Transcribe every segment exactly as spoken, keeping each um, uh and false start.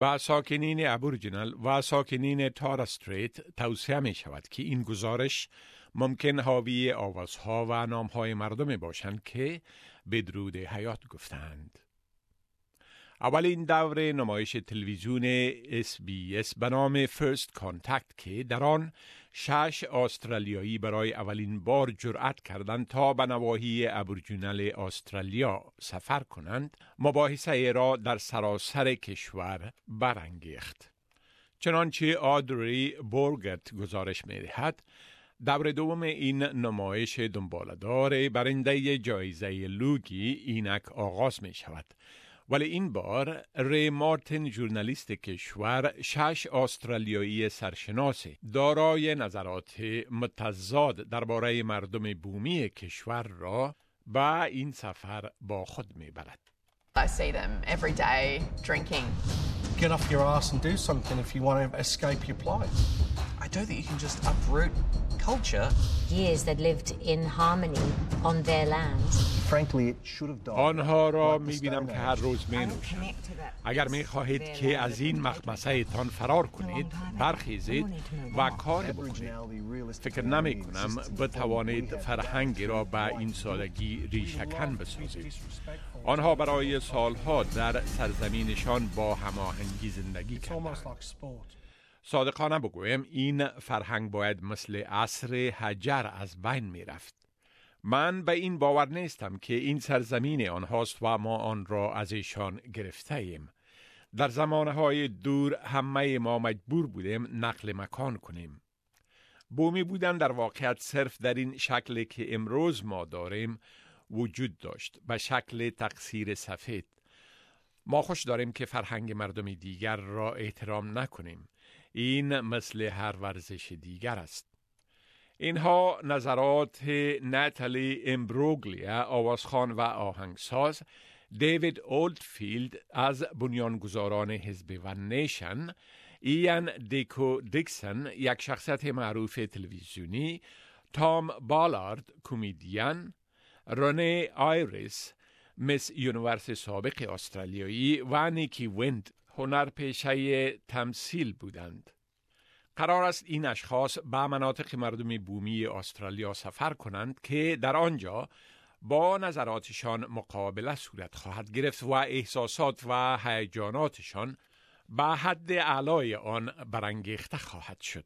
و ساکنین ابوریجینال و ساکنین تارا استریت توصیه می شود که این گزارش ممکن حاوی آوازها و نامهای مردم باشند که بدرود حیات گفتند. اولین دور نمایش تلویزیون اس بی اس به نام فرست کانتکت که در آن شش استرالیایی برای اولین بار جرأت کردند تا به نواحی ابوریجینال استرالیا سفر کنند، مباحثه را در سراسر کشور برانگیخت. چنانچه آدری بورگت گزارش می‌دهد، دور دوم این نمایش دنباله‌دار برنده جایزه لوگی اینک آغاز می شود. ولی این بار ری مارتین ژورنالیست کشور شش استرالیایی سرشناس دارای نظرات متضاد درباره مردم بومی کشور را به این سفر با خود میبرد. I see them every day drinking. Get off your ass and do something if you want to escape your plight. I don't think you can just uproot culture. Years that lived in harmony on their land. Frankly, it should have died. آنها را می‌بینم که هر روز می‌نوشند. اگر می‌خواهید که از این مخمسه تان فرار کنید، برخیزید و کار بکنید. فکر نمی‌کنم بتوانید فرهنگی را به این سادگی ریشه‌کن بسازید. آنها برای سالها در سرزمینشان با هماهنگی زندگی کردند. صادقانه بگویم این فرهنگ باید مثل عصر حجر از بین می رفت. من به این باور نیستم که این سرزمین آنهاست و ما آن را از ایشان گرفته ایم. در زمانهای دور همه ما مجبور بودیم نقل مکان کنیم. بومی بودن در واقعیت صرف در این شکلی که امروز ما داریم وجود داشت، به شکل تقصیر سفید. ما خوش داریم که فرهنگ مردم دیگر را احترام نکنیم. این مثل هر ورزش دیگر است. اینها نظرات ناتالی امبروگلیا، آوازخوان و آهنگساز، دیوید اولدفیلد از بنیانگذاران حزب ون نیشن، ایان دیکو دیکسن یک شخصیت معروف تلویزیونی، تام بالارد کمدین، رونه آیریس مس یونیورس سابق استرالیایی و نیکی ویند هنرپیشه تمثیل بودند. قرار است این اشخاص به مناطق مردم بومی استرالیا سفر کنند که در آنجا با نظراتشان مقابله صورت خواهد گرفت و احساسات و هیجاناتشان به حد اعلای آن برانگیخته خواهد شد.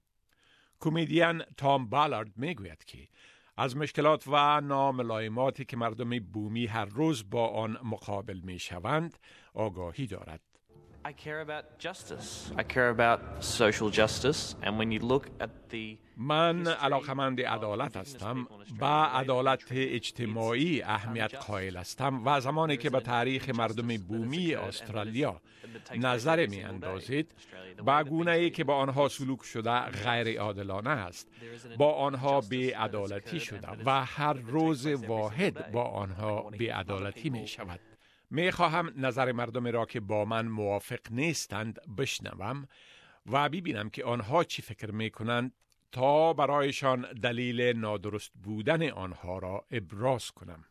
کمدین تام بالارد میگوید که از مشکلات و ناملایماتی که مردم بومی هر روز با آن مقابل می شوند آگاهی دارد. I care about justice. I care about social justice. And when you look at the من علاقمند عدالت هستم. با عدالت اجتماعی اهمیت قائل هستم و زمانی که به تاریخ مردم بومی استرالیا نظر می اندازید، با گونه‌ای که با آنها سلوک شده غیر عادلانه است، با آنها بی‌عدالتی شده و هر روز واحد با آنها بی‌عدالتی می شود. می خواهم نظر مردم را که با من موافق نیستند بشنوم و ببینم که آنها چی فکر می کنند تا برایشان دلیل نادرست بودن آنها را ابراز کنم.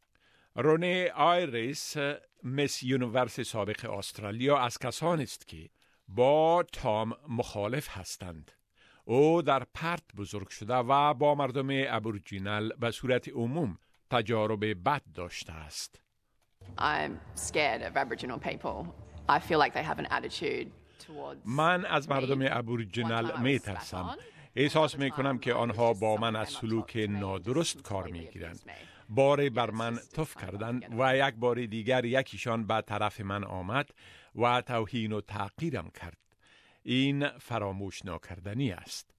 رونه آیریس مس یونیورس سابق استرالیا از کسانی است که با تام مخالف هستند. او در پرت بزرگ شده و با مردم ابوریجینال به صورت عموم تجارب بد داشته است. I'm scared of Aboriginal people. I feel like they have an attitude towards من از مردم ابوریجینال می ترسم. احساس می کنم که آنها با من از سلوک نادرست کار می گیرند. باری بر من تف کردند و یک بار دیگر یکیشان به طرف من آمد و توهین و تحقیرم کرد. این فراموش ناکردنی است.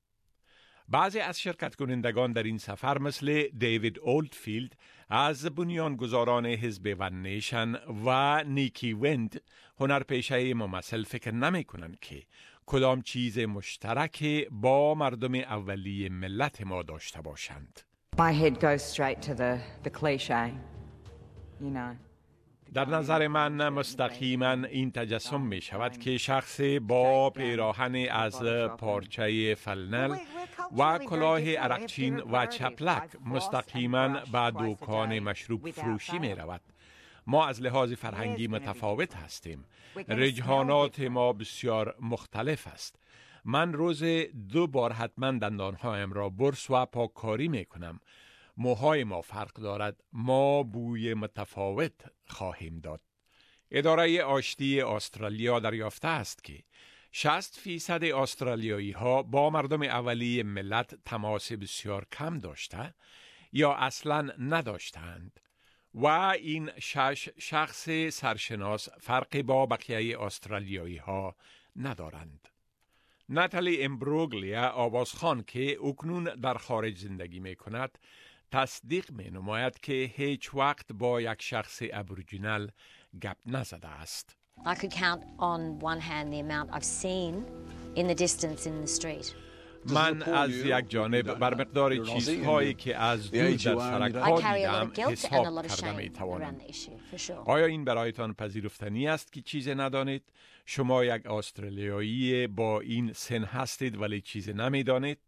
بعضی از شرکت کنندگان در این سفر مثل دیوید اولدفیلد از بنیانگذاران حزب ون نیشن و نیکی ویند هنرپیشه ممثل فکر نمی کنند که کدام چیز مشترک با مردم اولی ملت ما داشته باشند. My head goes straight to the the cliché, you know. در نظر من مستقیما این تجسم می شود که شخص با پیراهن از پارچه فلنل و کلاه عرقچین و چپلک مستقیما به دکان مشروب فروشی می رود. ما از لحاظ فرهنگی متفاوت هستیم. رجحانات ما بسیار مختلف است. من روز دو بار حتما دندانهایم را برس و پاککاری می کنم. موهای ما فرق دارد. ما بوی متفاوت خواهیم داد. اداره آشتی استرالیا دریافته است که شصت فیصد استرالیایی ها با مردم اولیه ملت تماس بسیار کم داشته یا اصلاً نداشتند و این شش شخص سرشناس فرقی با بقیه استرالیایی ها ندارند. ناتالی امبروگلیا آوازخوان که اکنون در خارج زندگی می کند تصدیق می نماید که هیچ وقت با یک شخص ابوریجینال گپ نزده است. I could count on one hand the amount I've seen in the distance in the street. من از یک جانب بر مقدار چیزهایی که از دور در سرک‌ها دیدم حساب کرده می توانم. آیا این برایتان پذیرفتنی است که چیز ندانید؟ شما یک استرالیایی با این سن هستید ولی چیز نمی دانید؟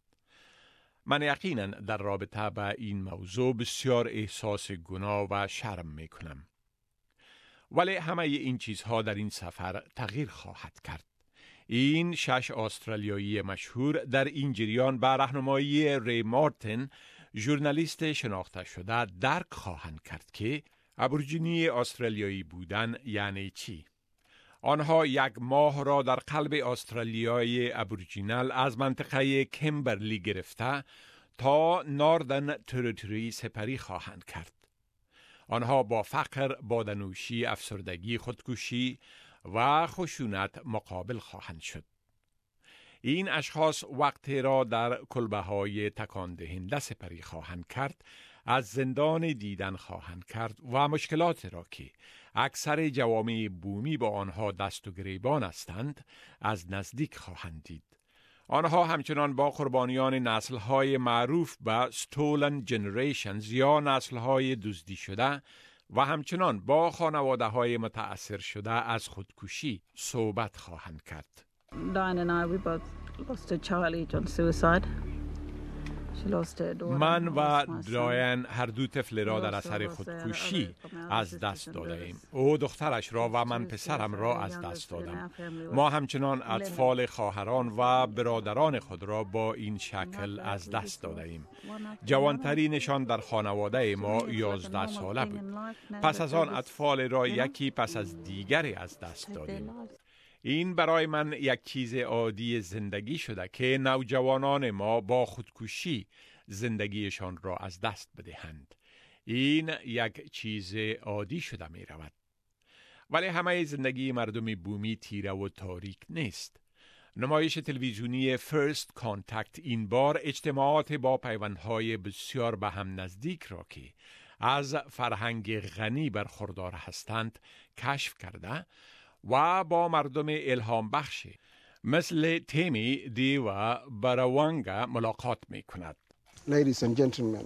من یقینا در رابطه با این موضوع بسیار احساس گناه و شرم می کنم. ولی همه این چیزها در این سفر تغییر خواهد کرد. این شش استرالیایی مشهور در این جریان به راهنمایی ری مارتن، ژورنالیست شناخته شده، درک خواهند کرد که ابوریجینی استرالیایی بودن یعنی چی. آنها یک ماه را در قلب استرالیای ابوریجینال از منطقه کمبرلی گرفته تا ناردن تریتوری سپری خواهند کرد. آنها با فقر، بادنوشی، افسردگی، خودکشی و خشونت مقابل خواهند شد. این اشخاص وقتی را در کلبه های تکان دهنده سپری خواهند کرد، از زندان دیدن خواهند کرد و مشکلات را که اکثر جوامع بومی با آنها دست و گریبان هستند از نزدیک خواهند دید. آنها همچنان با قربانیان نسل‌های معروف به Stolen Generations یا نسل‌های دزدی شده و همچنان با خانواده‌های متأثر شده از خودکشی صحبت خواهند کرد. Diane and I, we both lost a child on suicide. من و داین هر دو طفل را در اثر خودکشی از دست داده ایم. او دخترش را و من پسرم را از دست دادم. ما همچنان اطفال خواهران و برادران خود را با این شکل از دست داده ایم. جوانترینشان در خانواده ما یازده ساله بود. پس از آن اطفال را یکی پس از دیگری از دست دادیم. این برای من یک چیز عادی زندگی شده که نوجوانان ما با خودکشی زندگیشان را از دست بدهند. این یک چیز عادی شده می رود. ولی همه زندگی مردم بومی تیره و تاریک نیست. نمایش تلویزیونی فرست کانتکت این بار اجتماعات با پیوندهای بسیار به هم نزدیک را که از فرهنگ غنی برخوردار هستند کشف کرده و با مردم الهام بخش مثل تیمی دیوا براوانگا ملاقات می کند. Ladies and gentlemen,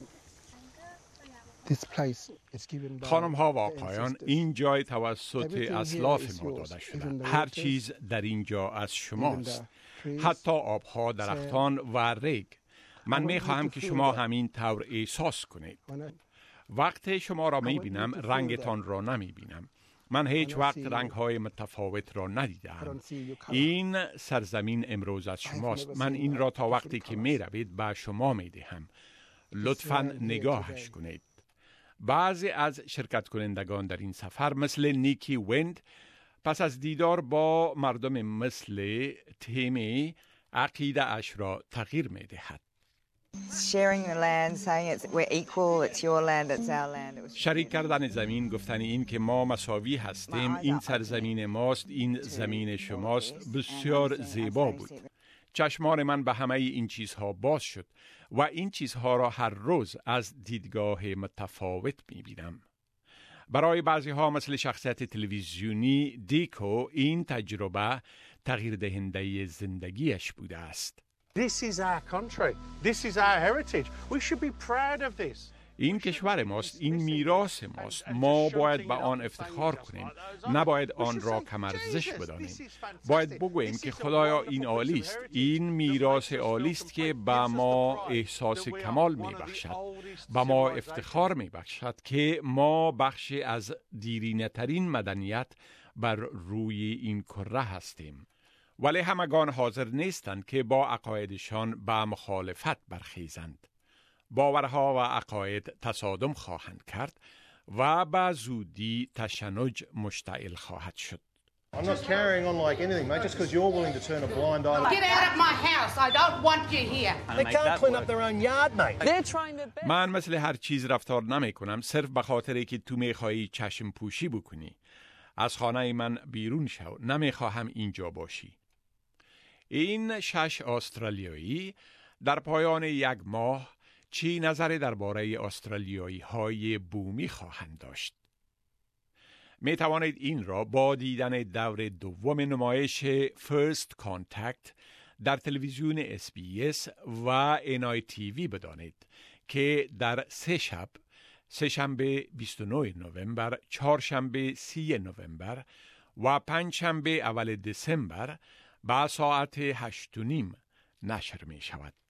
this place is given by خانم ها و آقایان، این جای توسط اسلاف ما داده شده. هر چیز در اینجا از شماست، حتی آبها، درختان و ریگ. من می خواهم که شما همین طور احساس کنید. وقتی شما را می بینم رنگتان را نمی بینم. من هیچ وقت رنگ‌های متفاوت را ندیدم. این سرزمین امروز از شماست. من این را تا وقتی که می روید به شما می دهم. لطفاً نگاهش کنید. بعضی از شرکت کنندگان در این سفر مثل نیکی ویند پس از دیدار با مردم مثل تیمی عقیده اش را تغییر می دهد. Sharing the land, saying it's we're equal, it's your land, it's our land. شریک کردن زمین، گفتن این که ما مساوی هستیم، این سرزمین ماست، این زمین شماست، بسیار زیبا بود. چشمان من به همه این چیزها باز شد و این چیزها را هر روز از دیدگاه متفاوت می‌بینم. برای بعضی ها مثل شخصیت تلویزیونی دیکو این تجربه تغییر دهنده زندگیش بوده است. This is our country. This is our heritage. We should be proud of this. این کشور ماست، این میراث ماست. ما باید به آن افتخار کنیم، نباید آن را کم‌ارزش بدانیم. باید بگوییم که خدایا این عالی است، این میراث عالی است که به ما احساس کمال میبخشد، به ما افتخار میبخشد که ما بخشی از دیرینه‌ترین مدنیت بر روی این کره هستیم. ولی همگان حاضر نیستند که با عقایدشان به مخالفت برخیزند. باورها و عقاید تصادم خواهند کرد و به زودی تشنج مشتعل خواهد شد. I'm not carrying on like anything, mate, just because you're willing to turn a blind eye. Get out of my house. I don't want you here. They can't clean up their own yard, mate. They're trying their best. من مثل هر چیز رفتار نمی کنم صرف به خاطری که تو میخوایی چشم پوشی بکنی. از خانه من بیرون شو، نمیخواهم اینجا باشی. این شش استرالیایی در پایان یک ماه چی نظری درباره استرالیایی های بومی خواهند داشت؟ می توانید این را با دیدن دور دوم نمایش First Contact در تلویزیون اس بی اس و ان آی تی وی بدانید که در سه شب، سه شنبه بیست و نه نوامبر، چهارشنبه سی نوامبر و پنج شنبه اول دسامبر با ساعت هشت و نیم نشر می شود.